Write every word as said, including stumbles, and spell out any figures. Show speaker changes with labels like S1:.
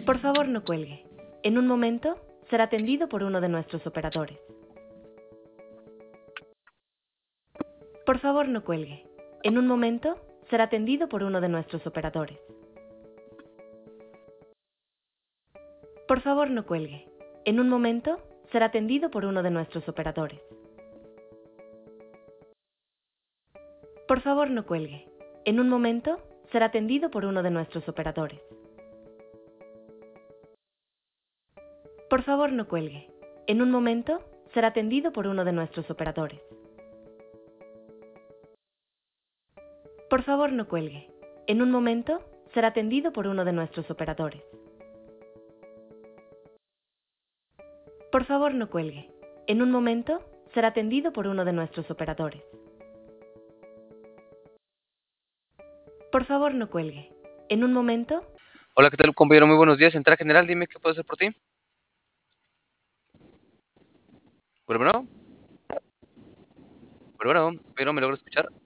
S1: Por favor, no cuelgue. En un momento, será atendido por uno de nuestros operadores. Por favor, no cuelgue. En un momento, será atendido por uno de nuestros operadores. Por favor, no cuelgue. En un momento, será atendido por uno de nuestros operadores. Por favor, no cuelgue. En un momento, será atendido por uno de nuestros operadores. Por favor, no cuelgue. En un momento, será atendido por uno de nuestros operadores. Por favor, no cuelgue. En un momento, será atendido por uno de nuestros operadores. Por favor, no cuelgue. En un momento, será atendido por uno de nuestros operadores. Por favor, no cuelgue. En un momento...
S2: Hola, ¿qué tal, compañero? Muy buenos días. Central General, dime qué puedo hacer por ti. Bueno, bueno. Bueno, bueno, pero me logro escuchar.